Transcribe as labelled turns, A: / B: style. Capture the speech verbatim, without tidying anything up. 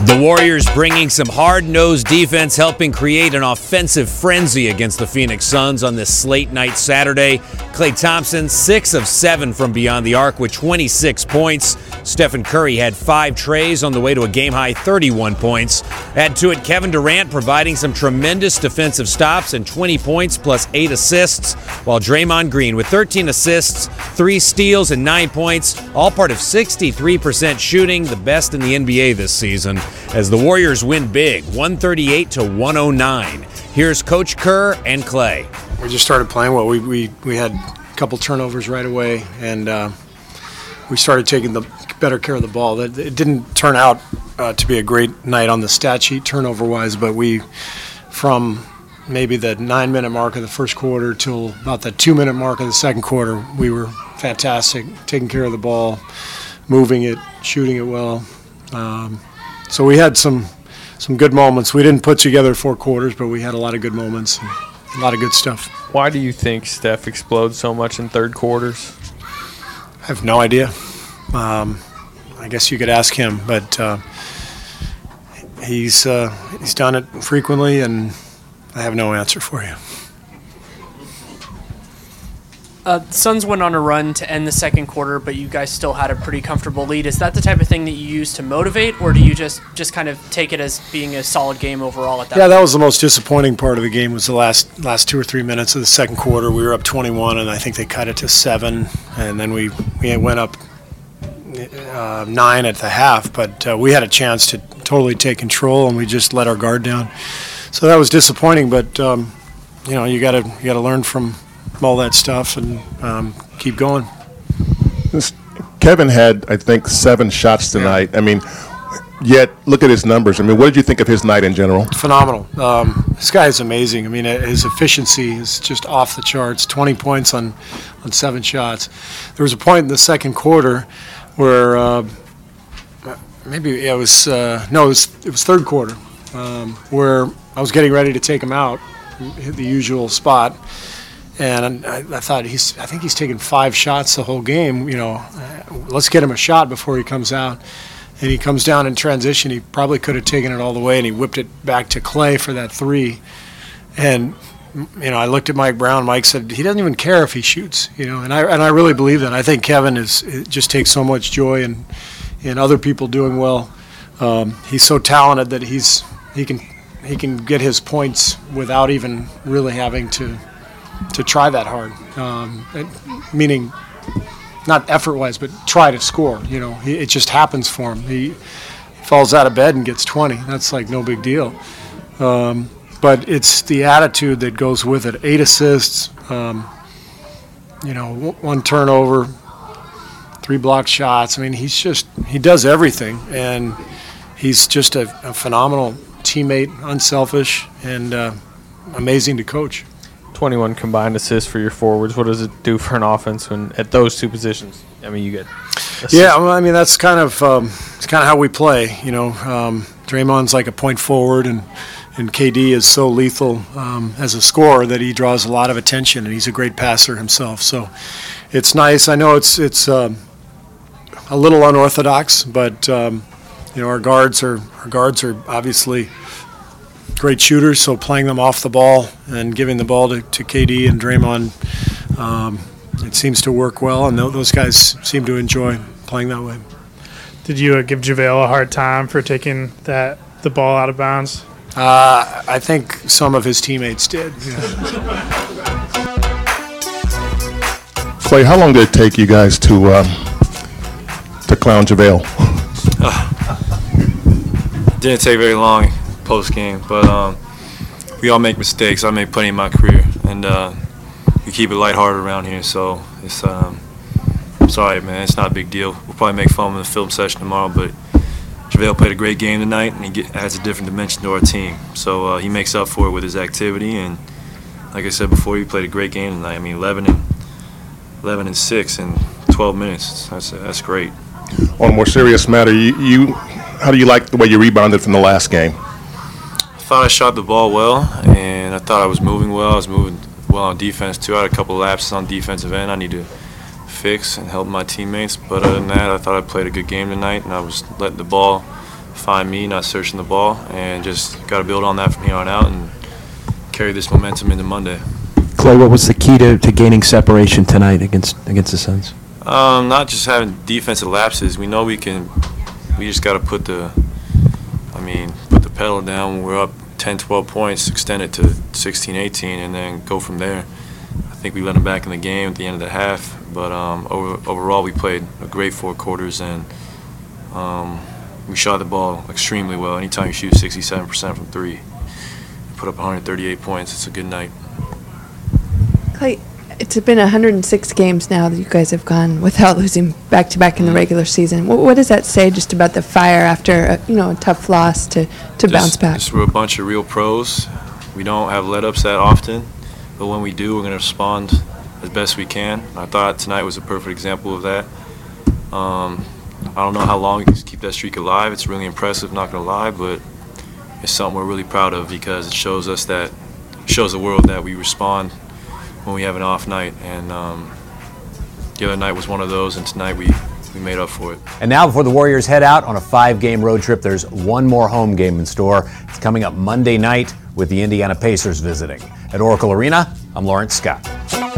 A: The Warriors bringing some hard-nosed defense, helping create an offensive frenzy against the Phoenix Suns on this slate night Saturday. Klay Thompson, six of seven from beyond the arc with twenty-six points. Stephen Curry had five trays on the way to a game-high thirty-one points. Add to it Kevin Durant providing some tremendous defensive stops and twenty points plus eight assists, while Draymond Green with thirteen assists, three steals, and nine points, all part of sixty-three percent shooting, the best in the N B A this season, as the Warriors win big, one thirty-eight to one oh nine. Here's Coach Kerr and Klay.
B: We just started playing well. We we, we had a couple turnovers right away, and uh, we started taking the better care of the ball. It, it didn't turn out uh, to be a great night on the stat sheet turnover-wise, but we, from maybe the nine-minute mark of the first quarter till about the two-minute mark of the second quarter, we were fantastic, taking care of the ball, moving it, shooting it well. Um, so we had some some good moments. We didn't put together four quarters, but we had a lot of good moments and a lot of good stuff.
C: Why do you think Steph explodes so much in third quarters?
B: I have no idea. Um, I guess you could ask him, but uh, he's uh, he's done it frequently, and I have no answer for you.
D: Uh, the Suns went on a run to end the second quarter, but you guys still had a pretty comfortable lead. Is that the type of thing that you use to motivate, or do you just, just kind of take it as being a solid game overall at that
B: Yeah,
D: point?
B: that was the most disappointing part of the game was the last last two or three minutes of the second quarter. We were up twenty-one, and I think they cut it to seven, and then we, we went up uh, nine at the half, but uh, we had a chance to totally take control, and we just let our guard down. So that was disappointing, but um, you know, you got to you got to learn from all that stuff and um, keep going.
E: Kevin had, I think, seven shots tonight. Yeah. I mean, yet look at his numbers. I mean, what did you think of his night in general?
B: Phenomenal. Um, this guy is amazing. I mean, his efficiency is just off the charts. twenty points on, on seven shots. There was a point in the second quarter where uh, maybe it was uh, no, it was, it was third quarter um, where I was getting ready to take him out, hit the usual spot. And I, I thought he's. I think he's taken five shots the whole game. You know, uh, let's get him a shot before he comes out. And he comes down in transition. He probably could have taken it all the way, and he whipped it back to Klay for that three. And you know, I looked at Mike Brown. Mike said he doesn't even care if he shoots. You know, and I and I really believe that. I think Kevin is it just takes so much joy in in other people doing well. Um, he's so talented that he's he can he can get his points without even really having to. to try that hard, um, it, meaning not effort-wise, but try to score. You know, he, it just happens for him. He falls out of bed and gets twenty. That's like no big deal. Um, but it's the attitude that goes with it. Eight assists, um, you know, w- one turnover, three blocked shots. I mean, he's just he does everything, and he's just a, a phenomenal teammate, unselfish, and uh, amazing to coach.
C: twenty-one combined assists for your forwards. What does it do for an offense when at those two positions? I mean, you get assists.
B: Yeah, well, I mean that's kind of um, it's kind of how we play. You know, um, Draymond's like a point forward, and and K D is so lethal um, as a scorer that he draws a lot of attention, and he's a great passer himself. So it's nice. I know it's it's um, a little unorthodox, but um, you know our guards are our guards are obviously great shooters, so playing them off the ball and giving the ball to, to K D and Draymond, um, it seems to work well, and th- those guys seem to enjoy playing that way.
F: Did you uh, give JaVale a hard time for taking that the ball out of bounds?
B: Uh, I think some of his teammates did. Yeah.
E: Klay, how long did it take you guys to um, to clown JaVale?
G: Uh, didn't take very long. Post game, but um, we all make mistakes. I made plenty in my career, and uh, we keep it lighthearted around here. So it's um, I'm sorry, man. It's not a big deal. We'll probably make fun of the film session tomorrow, but JaVale played a great game tonight, and he get, adds a different dimension to our team. So uh, he makes up for it with his activity, and like I said before, he played a great game tonight. I mean, eleven and eleven and six in twelve minutes. That's that's great.
E: On a more serious matter, you, you how do you like the way you rebounded from the last game?
G: I thought I shot the ball well, and I thought I was moving well. I was moving well on defense, too. I had a couple of lapses on defensive end I need to fix and help my teammates. But other than that, I thought I played a good game tonight, and I was letting the ball find me, not searching the ball, and just got to build on that from here on out and carry this momentum into Monday.
H: Clay, what was the key to, to gaining separation tonight against against the Suns?
G: Um, not just having defensive lapses. We know we can. We just got to put the, I mean, put the pedal down when we're up ten, twelve points, extend it to sixteen, eighteen, and then go from there. I think we let them back in the game at the end of the half, but um, over, overall we played a great four quarters, and um, we shot the ball extremely well. Anytime you shoot sixty-seven percent from three, and put up one hundred thirty-eight points, it's a good night.
I: Clay, it's been one hundred six games now that you guys have gone without losing back-to-back in the regular season. What, what does that say just about the fire after a, you know, a tough loss to, to
G: just,
I: bounce back?
G: Just we're a bunch of real pros. We don't have let-ups that often, but when we do, we're going to respond as best we can. I thought tonight was a perfect example of that. Um, I don't know how long we can keep that streak alive. It's really impressive, not going to lie, but it's something we're really proud of because it shows us that, shows the world that we respond when we have an off night, and um, the other night was one of those, and tonight we, we made up for it.
A: And now before the Warriors head out on a five-game road trip, there's one more home game in store. It's coming up Monday night with the Indiana Pacers visiting. At Oracle Arena, I'm Lawrence Scott.